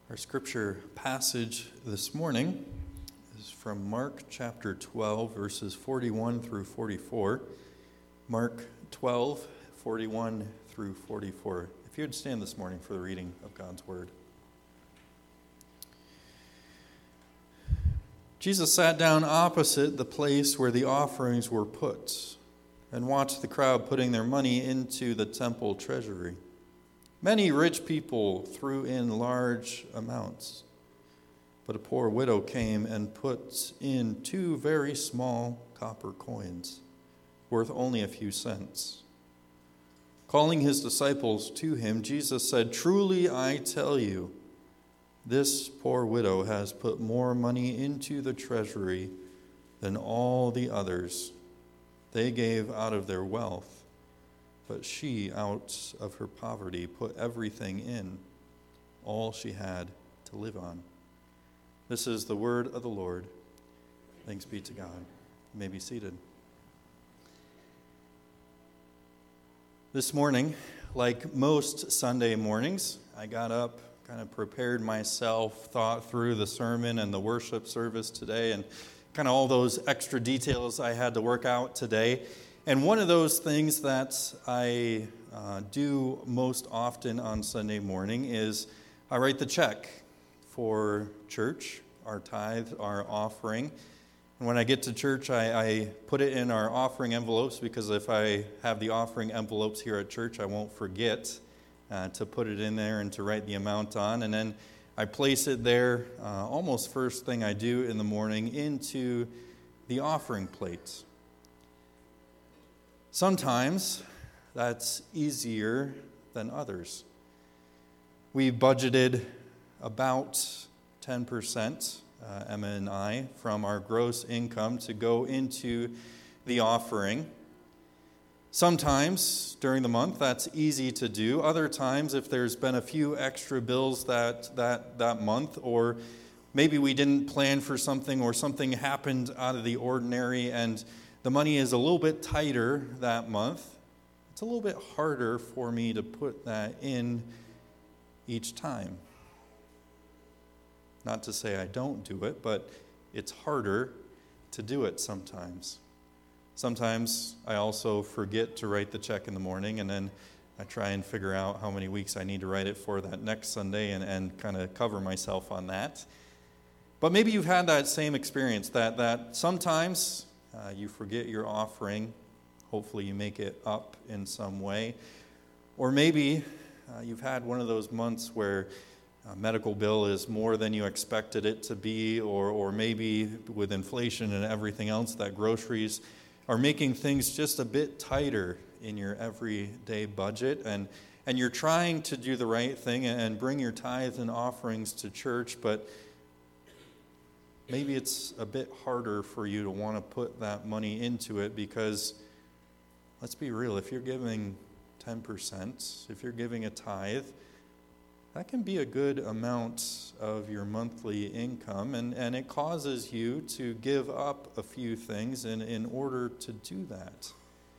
Our scripture passage this morning is from Mark chapter 12, verses 41 through 44. Mark 12, 41 through 44. If you would stand this morning for the reading of God's word. Jesus sat down opposite the place where the offerings were put and watched the crowd putting their money into the temple treasury. Many rich people threw in large amounts, but a poor widow came and put in 2 very small copper coins, worth only a few cents. Calling his disciples to him, Jesus said, "Truly I tell you, this poor widow has put more money into the treasury than all the others. They gave out of their wealth, but she, out of her poverty, put everything in, all she had to live on." This is the word of the Lord. Thanks be to God. You may be seated. This morning, like most Sunday mornings, I got up, kind of prepared myself, thought through the sermon and the worship service today, and kind of all those extra details I had to work out today. And one of those things that I do most often on Sunday morning is I write the check for church, our tithe, our offering. And when I get to church, I put it in our offering envelopes, because if I have the offering envelopes here at church, I won't forget to put it in there and to write the amount on. And then I place it there almost first thing I do in the morning into the offering plate. Sometimes that's easier than others. We budgeted about 10%, Emma and I, from our gross income to go into the offering. Sometimes during the month that's easy to do. Other times, if there's been a few extra bills that month, or maybe we didn't plan for something, or something happened out of the ordinary and the money is a little bit tighter that month, it's a little bit harder for me to put that in each time. Not to say I don't do it, but it's harder to do it sometimes. Sometimes I also forget to write the check in the morning, and then I try and figure out how many weeks I need to write it for that next Sunday and kind of cover myself on that. But maybe you've had that same experience, that sometimes you forget your offering. Hopefully you make it up in some way. Or maybe you've had one of those months where a medical bill is more than you expected it to be, or maybe with inflation and everything else, that groceries are making things just a bit tighter in your everyday budget, and you're trying to do the right thing and bring your tithes and offerings to church, but maybe it's a bit harder for you to want to put that money into it, because let's be real, if you're giving 10%, if you're giving a tithe, that can be a good amount of your monthly income, and it causes you to give up a few things in order to do that.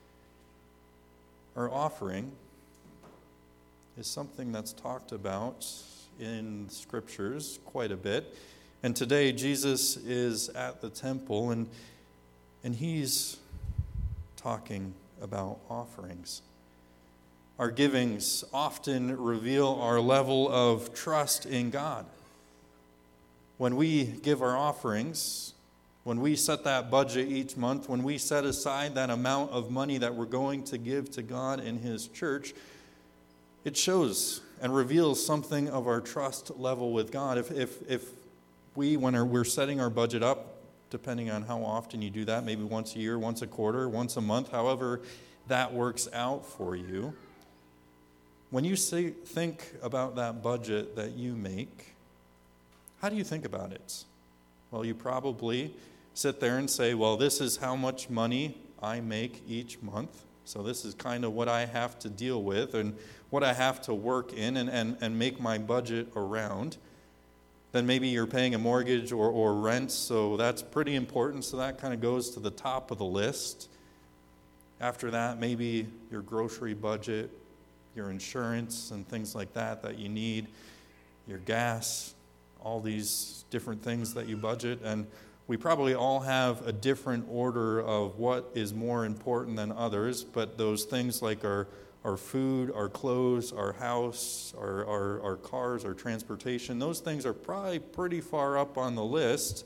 Our offering is something that's talked about in scriptures quite a bit. And today, Jesus is at the temple, and he's talking about offerings. Our givings often reveal our level of trust in God. When we give our offerings, when we set that budget each month, when we set aside that amount of money that we're going to give to God in His church, it shows and reveals something of our trust level with God. If when we're setting our budget up, depending on how often you do that, maybe once a year, once a quarter, once a month, however that works out for you, when you think about that budget that you make, how do you think about it? Well, you probably sit there and say, well, this is how much money I make each month, so this is kind of what I have to deal with and what I have to work in and make my budget around. Then maybe you're paying a mortgage or rent, so that's pretty important, so that kind of goes to the top of the list. After that, maybe your grocery budget, your insurance and things like that you need, your gas, all these different things that you budget, and we probably all have a different order of what is more important than others, but those things like our food, our clothes, our house, our cars, our transportation, those things are probably pretty far up on the list.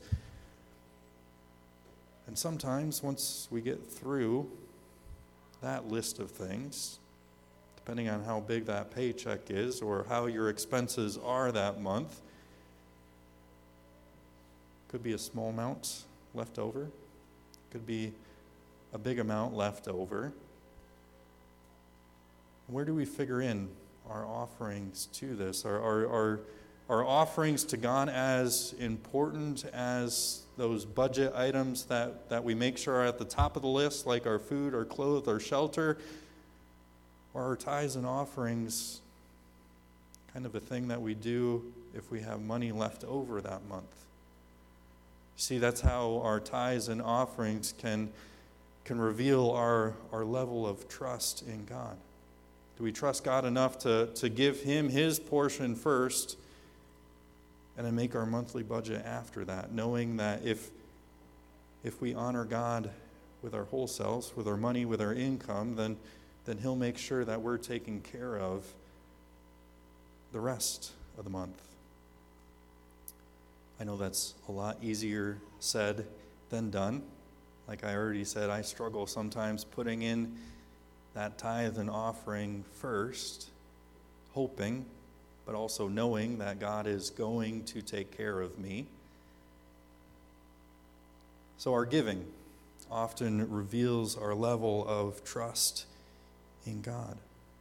And sometimes once we get through that list of things, depending on how big that paycheck is or how your expenses are that month, could be a small amount left over, could be a big amount left over. Where do we figure in our offerings to this? Are our offerings to God as important as those budget items that we make sure are at the top of the list, like our food, our clothes, our shelter? Or are our tithes and offerings kind of a thing that we do if we have money left over that month? See, that's how our tithes and offerings can reveal our level of trust in God. Do we trust God enough to give Him His portion first and then make our monthly budget after that, knowing that if we honor God with our whole selves, with our money, with our income, then He'll make sure that we're taking care of the rest of the month. I know that's a lot easier said than done. Like I already said, I struggle sometimes putting in that tithe and offering first, hoping, but also knowing that God is going to take care of me. So our giving often reveals our level of trust in God.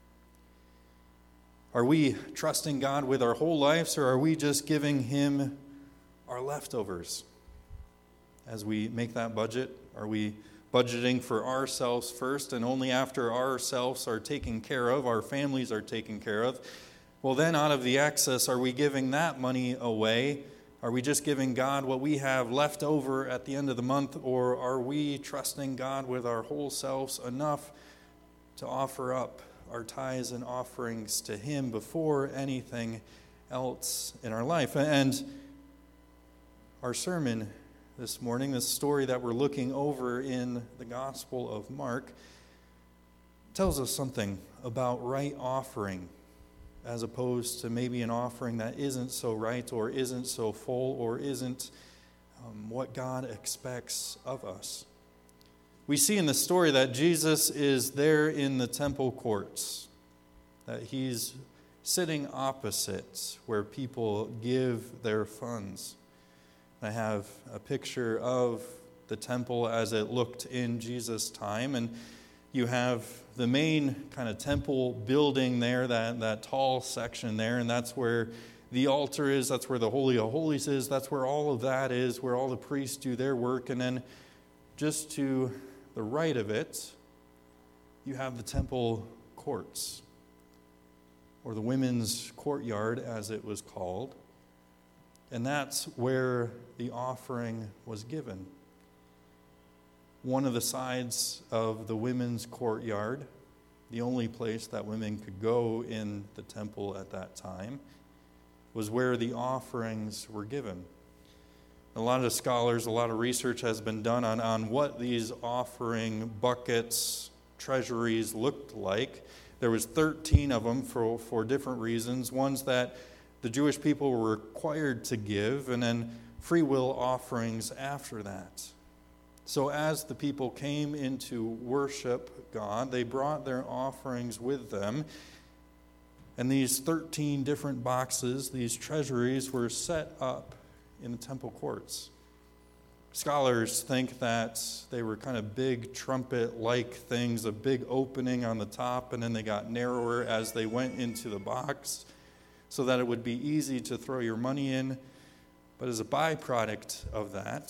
Are we trusting God with our whole lives, or are we just giving Him our leftovers? As we make that budget, are we budgeting for ourselves first, and only after ourselves are taken care of, our families are taken care of, well then out of the excess, are we giving that money away? Are we just giving God what we have left over at the end of the month, or are we trusting God with our whole selves enough to offer up our tithes and offerings to Him before anything else in our life? And our sermon this morning, this story that we're looking over in the Gospel of Mark, tells us something about right offering, as opposed to maybe an offering that isn't so right or isn't so full or isn't what God expects of us. We see in the story that Jesus is there in the temple courts, that He's sitting opposite where people give their funds. I have a picture of the temple as it looked in Jesus' time, and you have the main kind of temple building there, that tall section there, and that's where the altar is, that's where the Holy of Holies is, that's where all of that is, where all the priests do their work. And then just to the right of it, you have the temple courts, or the women's courtyard as it was called. And that's where the offering was given. One of the sides of the women's courtyard, the only place that women could go in the temple at that time, was where the offerings were given. A lot of scholars, a lot of research has been done on what these offering buckets, treasuries looked like. There was 13 of them for different reasons. Ones that the Jewish people were required to give, and then free will offerings after that. So as the people came in to worship God, they brought their offerings with them. And these 13 different boxes, these treasuries, were set up in the temple courts. Scholars think that they were kind of big trumpet-like things, a big opening on the top, and then they got narrower as they went into the box, so that it would be easy to throw your money in. But as a byproduct of that,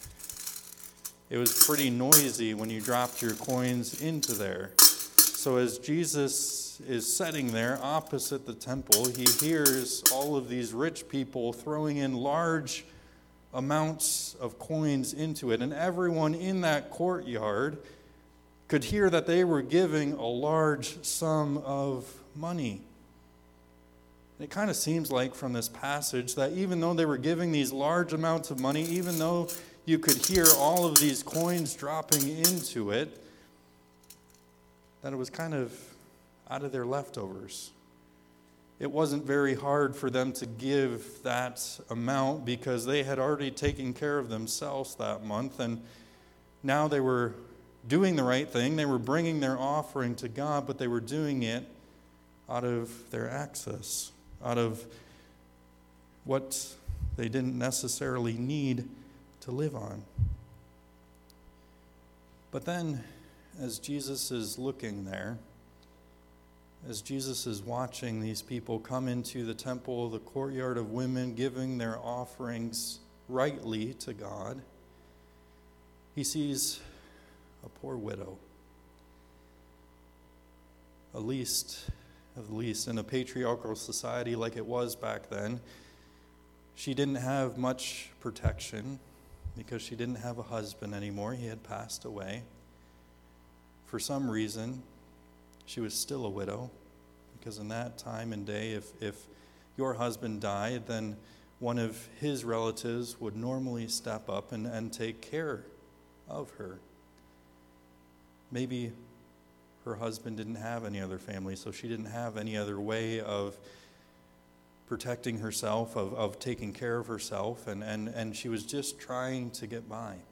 it was pretty noisy when you dropped your coins into there. So as Jesus is sitting there opposite the temple, He hears all of these rich people throwing in large amounts of coins into it. And everyone in that courtyard could hear that they were giving a large sum of money. It kind of seems like from this passage that even though they were giving these large amounts of money, even though you could hear all of these coins dropping into it, that it was kind of out of their leftovers. It wasn't very hard for them to give that amount because they had already taken care of themselves that month, and now they were doing the right thing. They were bringing their offering to God, but they were doing it out of their access, out of what they didn't necessarily need to live on. But then, as Jesus is looking there, as Jesus is watching these people come into the temple, the courtyard of women, giving their offerings rightly to God, he sees a poor widow, a least of the least. In a patriarchal society like it was back then, she didn't have much protection because she didn't have a husband anymore. He had passed away. For some reason, she was still a widow, because in that time and day, if your husband died, then one of his relatives would normally step up and take care of her. Maybe her husband didn't have any other family, so she didn't have any other way of protecting herself, of taking care of herself, and she was just trying to get by. It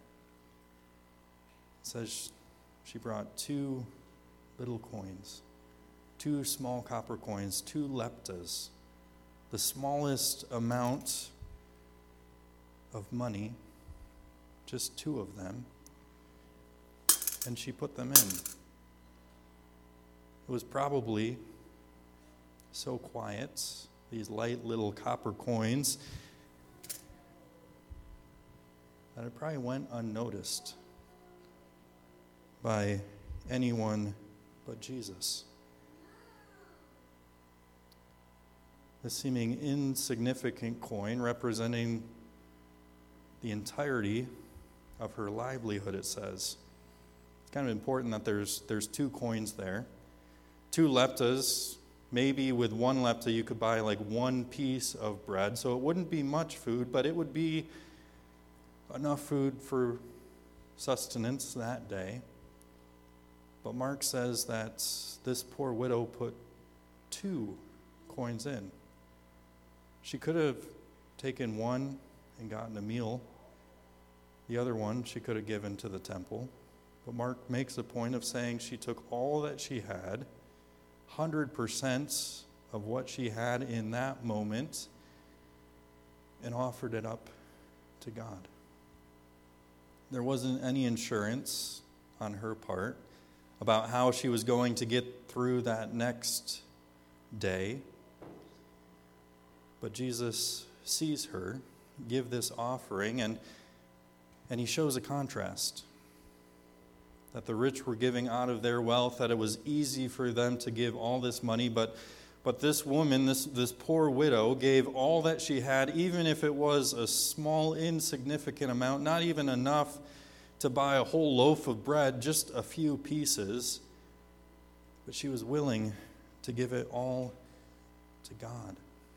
says she brought 2 little coins, 2 small copper coins, 2 leptas, the smallest amount of money, just 2 of them, and she put them in. It was probably so quiet, these light little copper coins, that it probably went unnoticed by anyone but Jesus. The seeming insignificant coin representing the entirety of her livelihood, it says. It's kind of important that there's 2 coins there. 2 leptas, maybe with 1 lepta you could buy like 1 piece of bread, so it wouldn't be much food, but it would be enough food for sustenance that day. But Mark says that this poor widow put 2 coins in. She could have taken 1 and gotten a meal. The other one she could have given to the temple. But Mark makes a point of saying she took all that she had, 100% of what she had in that moment, and offered it up to God. There wasn't any insurance on her part about how she was going to get through that next day. But Jesus sees her give this offering, and he shows a contrast. That the rich were giving out of their wealth, that it was easy for them to give all this money, but this woman, this poor widow, gave all that she had, even if it was a small, insignificant amount, not even enough to buy a whole loaf of bread, just a few pieces. But she was willing to give it all to God.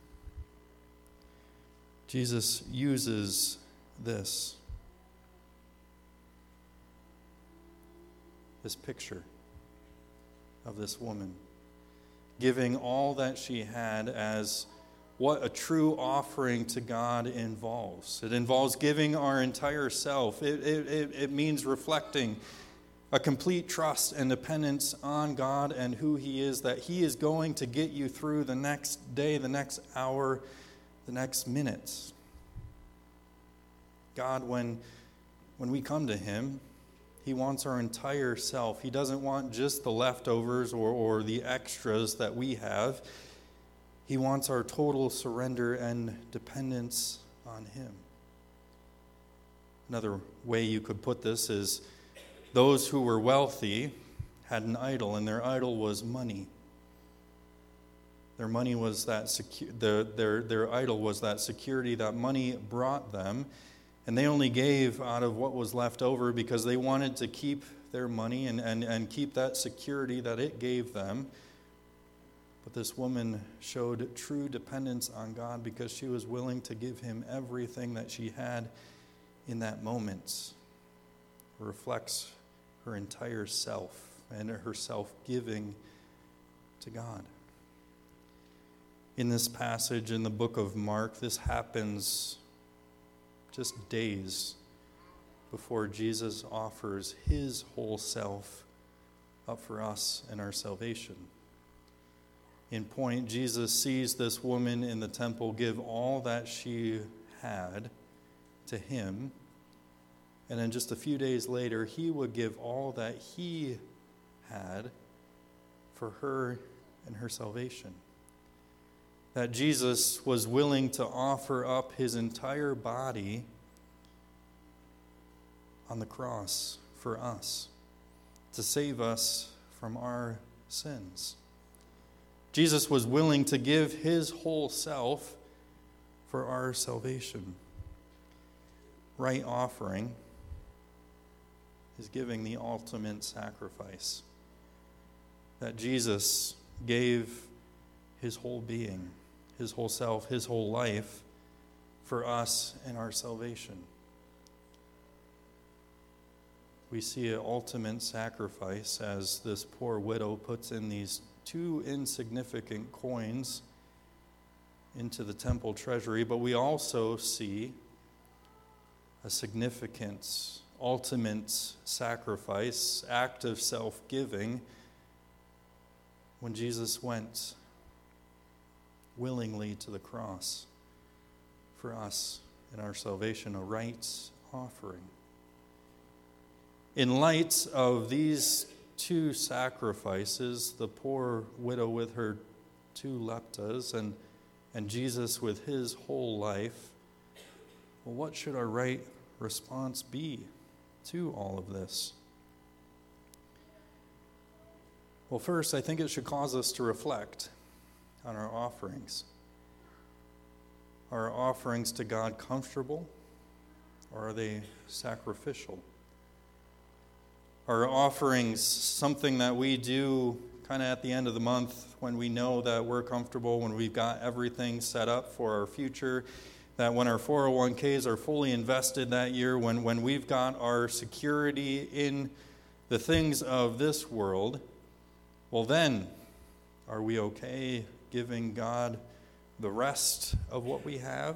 Jesus uses this picture of this woman giving all that she had as what a true offering to God involves. It involves giving our entire self. It means reflecting a complete trust and dependence on God and who He is, that He is going to get you through the next day, the next hour, the next minutes. God, when we come to Him, He wants our entire self. He doesn't want just the leftovers or the extras that we have. He wants our total surrender and dependence on Him. Another way you could put this is those who were wealthy had an idol, and their idol was money. Their money was that their idol was that security that money brought them. And they only gave out of what was left over because they wanted to keep their money and keep that security that it gave them. But this woman showed true dependence on God because she was willing to give him everything that she had in that moment. It reflects her entire self and her self-giving to God. In this passage in the book of Mark, this happens just days before Jesus offers his whole self up for us and our salvation. In point, Jesus sees this woman in the temple give all that she had to him, and then just a few days later, he would give all that he had for her and her salvation. That Jesus was willing to offer up his entire body on the cross for us, to save us from our sins. Jesus was willing to give his whole self for our salvation. Right offering is giving the ultimate sacrifice. That Jesus gave his whole being, his whole self, his whole life for us and our salvation. We see an ultimate sacrifice as this poor widow puts in these 2 insignificant coins into the temple treasury, but we also see a significant, ultimate sacrifice, act of self-giving when Jesus went willingly to the cross for us and our salvation, a right offering. In light of these 2 sacrifices, the poor widow with her 2 leptas and Jesus with his whole life, well, what should our right response be to all of this? Well, first, I think it should cause us to reflect on our offerings. Are our offerings to God comfortable, or are they sacrificial? Are offerings something that we do kind of at the end of the month when we know that we're comfortable, when we've got everything set up for our future, that when our 401ks are fully invested that year, when we've got our security in the things of this world, well then, are we okay giving God the rest of what we have?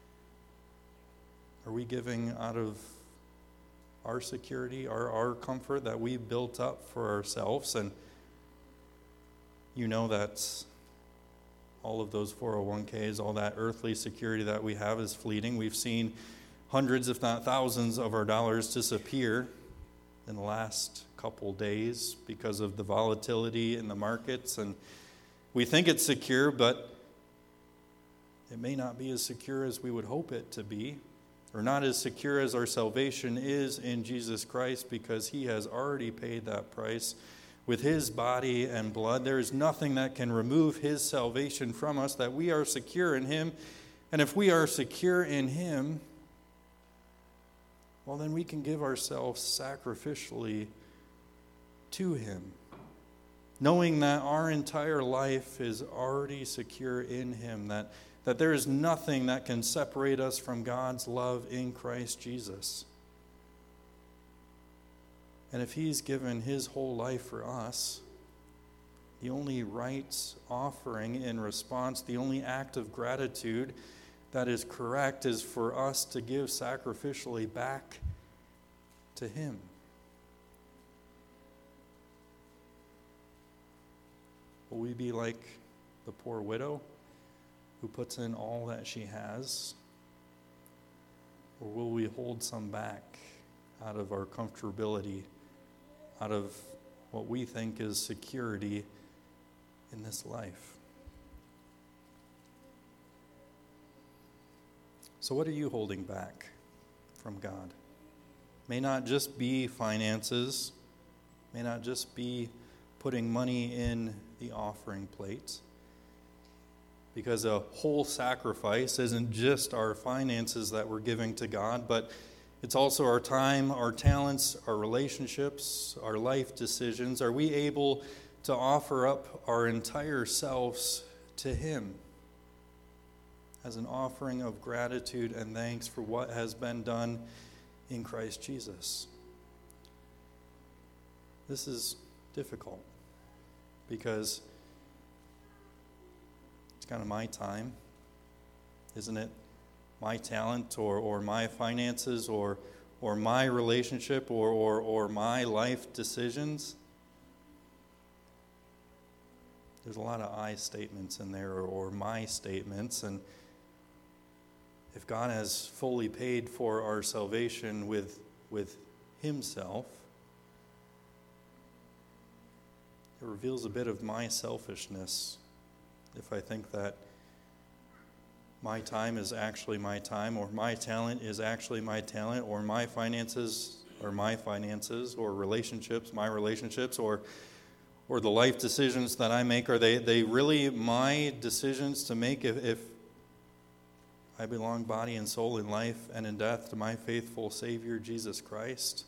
Are we giving out of our security, our comfort that we built up for ourselves? And you know that all of those 401ks, all that earthly security that we have is fleeting. We've seen hundreds, if not thousands, of our dollars disappear in the last couple days because of the volatility in the markets. And we think it's secure, but it may not be as secure as we would hope it to be, or not as secure as our salvation is in Jesus Christ, because he has already paid that price with his body and blood. There is nothing that can remove his salvation from us, that we are secure in him. And if we are secure in him, well, then we can give ourselves sacrificially to him, knowing that our entire life is already secure in him, that there is nothing that can separate us from God's love in Christ Jesus. And if he's given his whole life for us, the only right offering in response, the only act of gratitude that is correct, is for us to give sacrificially back to him. Will we be like the poor widow who puts in all that she has? Or will we hold some back out of our comfortability, out of what we think is security in this life? So what are you holding back from God? May not just be finances, may not just be putting money in the offering plate, because a whole sacrifice isn't just our finances that we're giving to God, but it's also our time, our talents, our relationships, our life decisions. Are we able to offer up our entire selves to Him as an offering of gratitude and thanks for what has been done in Christ Jesus. This is difficult because it's kind of my time, isn't it? My talent or my finances or my relationship or my life decisions. There's a lot of I statements in there or my statements, and if God has fully paid for our salvation with Himself, it reveals a bit of my selfishness if I think that my time is actually my time, or my talent is actually my talent, or my finances are my finances, or relationships, my relationships, or the life decisions that I make, are they really my decisions to make if I belong body and soul in life and in death to my faithful Savior, Jesus Christ?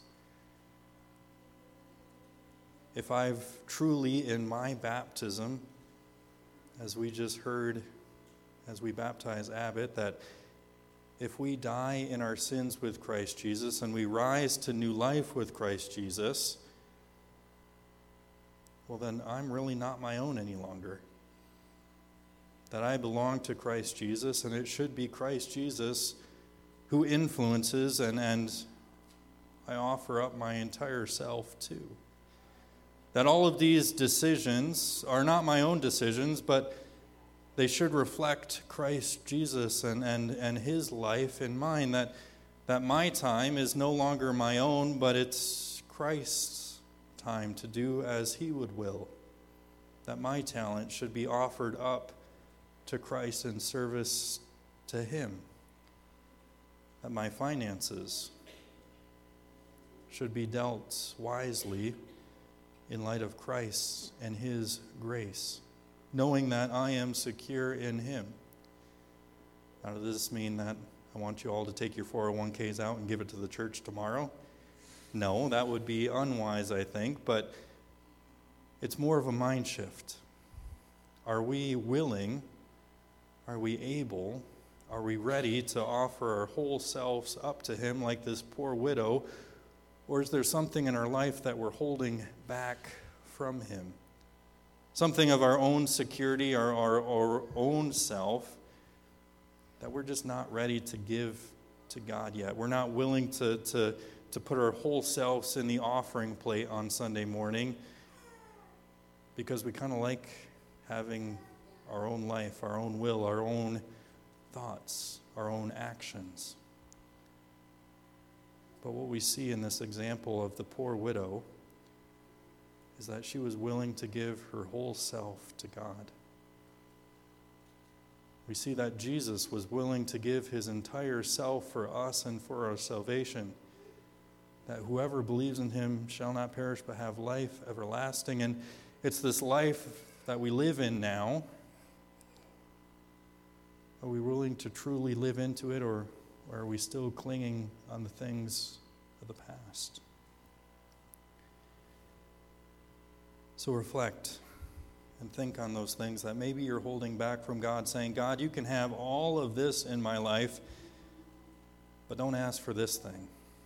If I've truly, in my baptism, as we just heard as we baptize Abbott, that if we die in our sins with Christ Jesus and we rise to new life with Christ Jesus, well then I'm really not my own any longer. That I belong to Christ Jesus, and it should be Christ Jesus who influences and I offer up my entire self to. That all of these decisions are not my own decisions, but they should reflect Christ Jesus and His life in mine. That my time is no longer my own, but it's Christ's time to do as He would will. That my talent should be offered up to Christ in service to Him. That my finances should be dealt wisely in light of Christ and His grace, knowing that I am secure in Him. Now, does this mean that I want you all to take your 401ks out and give it to the church tomorrow? No, that would be unwise, I think, but it's more of a mind shift. Are we willing? Are we able? Are we ready to offer our whole selves up to Him like this poor widow? Or is there something in our life that we're holding back from Him? Something of our own security, our own self, that we're just not ready to give to God yet. We're not willing to put our whole selves in the offering plate on Sunday morning because we kind of like having our own life, our own will, our own thoughts, our own actions. But what we see in this example of the poor widow is that she was willing to give her whole self to God. We see that Jesus was willing to give His entire self for us and for our salvation, that whoever believes in Him shall not perish but have life everlasting. And it's this life that we live in now. Are we willing to truly live into it, or are we still clinging on the things of the past? So reflect and think on those things that maybe you're holding back from God, saying, God, you can have all of this in my life, but don't ask for this thing.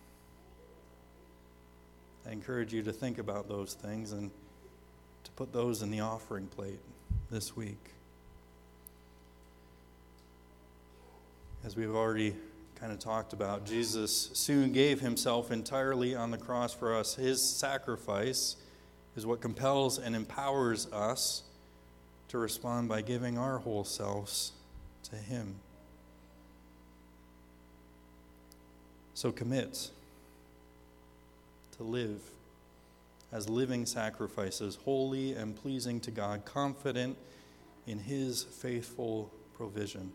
I encourage you to think about those things and to put those in the offering plate this week. As we've already kind of talked about, Jesus soon gave Himself entirely on the cross for us. His sacrifice is what compels and empowers us to respond by giving our whole selves to Him. So commit to live as living sacrifices, holy and pleasing to God, confident in His faithful provision.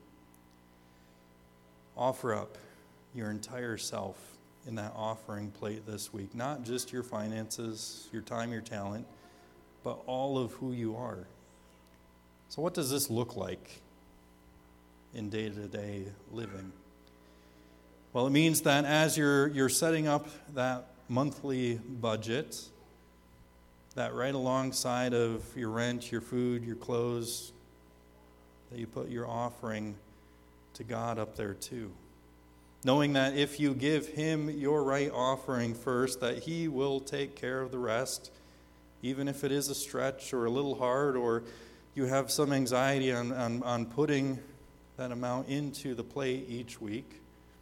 Offer up your entire self in that offering plate this week. Not just your finances, your time, your talent, but all of who you are. So what does this look like in day-to-day living? Well, it means that as you're setting up that monthly budget, that right alongside of your rent, your food, your clothes, that you put your offering to God up there too. Knowing that if you give him your right offering first, that he will take care of the rest, even if it is a stretch or a little hard, or you have some anxiety on putting that amount into the plate each week.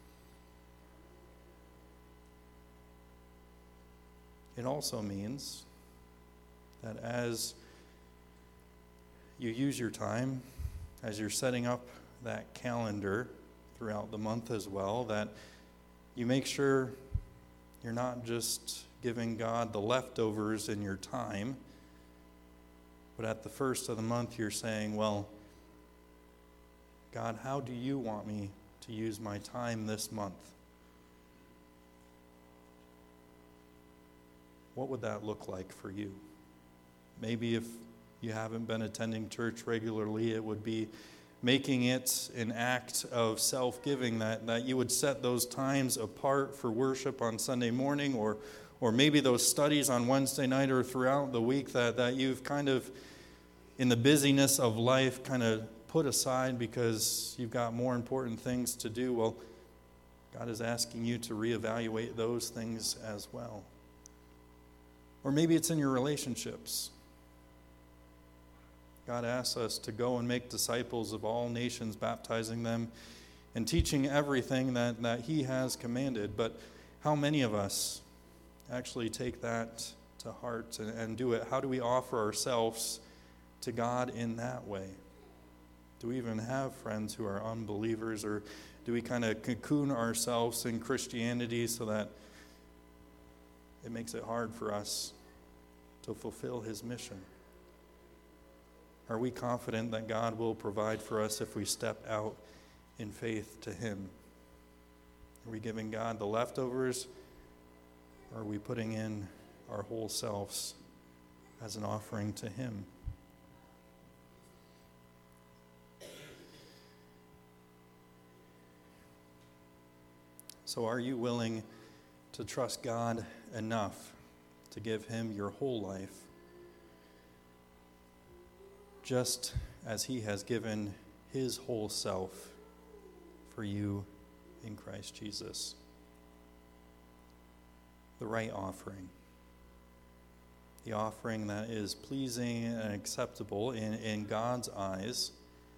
It also means that as you use your time, as you're setting up that calendar throughout the month as well, that you make sure you're not just giving God the leftovers in your time, but at the first of the month you're saying, well, God, how do you want me to use my time this month? What would that look like for you? Maybe if you haven't been attending church regularly, it would be making it an act of self-giving, that you would set those times apart for worship on Sunday morning, or maybe those studies on Wednesday night or throughout the week that you've kind of, in the busyness of life, kind of put aside because you've got more important things to do. Well, God is asking you to reevaluate those things as well. Or maybe it's in your relationships. God asks us to go and make disciples of all nations, baptizing them and teaching everything that he has commanded. But how many of us actually take that to heart and do it? How do we offer ourselves to God in that way? Do we even have friends who are unbelievers, or do we kind of cocoon ourselves in Christianity so that it makes it hard for us to fulfill his mission? Are we confident that God will provide for us if we step out in faith to him? Are we giving God the leftovers, or are we putting in our whole selves as an offering to him? So are you willing to trust God enough to give him your whole life, just as he has given his whole self for you in Christ Jesus? The right offering. The offering that is pleasing and acceptable in God's eyes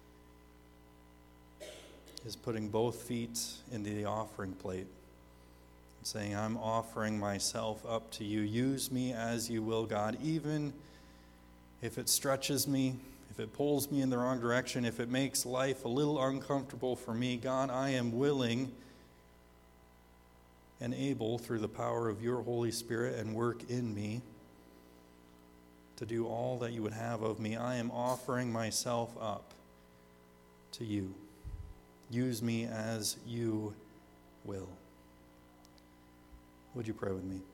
is putting both feet into the offering plate and saying, I'm offering myself up to you. Use me as you will, God, even if it stretches me, if it pulls me in the wrong direction, if it makes life a little uncomfortable for me. God, I am willing and able, through the power of your Holy Spirit and work in me, to do all that you would have of me. I am offering myself up to you. Use me as you will. Would you pray with me?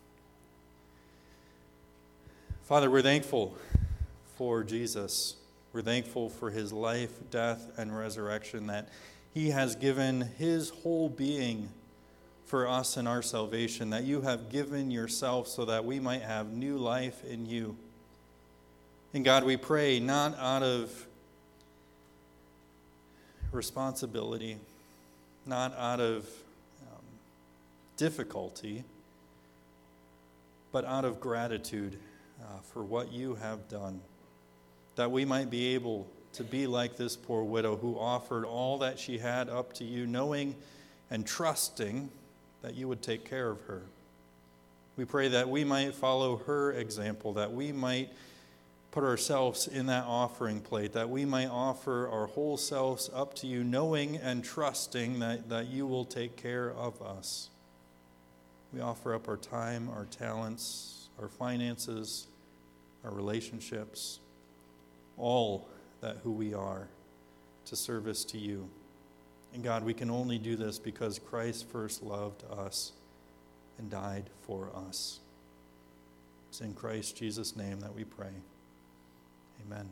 Father, we're thankful for Jesus. We're thankful for his life, death, and resurrection, that he has given his whole being for us and our salvation, that you have given yourself so that we might have new life in you. And God, we pray not out of responsibility, not out of difficulty, but out of gratitude for what you have done, that we might be able to be like this poor widow who offered all that she had up to you, knowing and trusting that you would take care of her. We pray that we might follow her example, that we might put ourselves in that offering plate, that we might offer our whole selves up to you, knowing and trusting that you will take care of us. We offer up our time, our talents, our finances, our relationships, all that who we are, to service to you. And God, we can only do this because Christ first loved us and died for us. It's in Christ Jesus' name that we pray. Amen.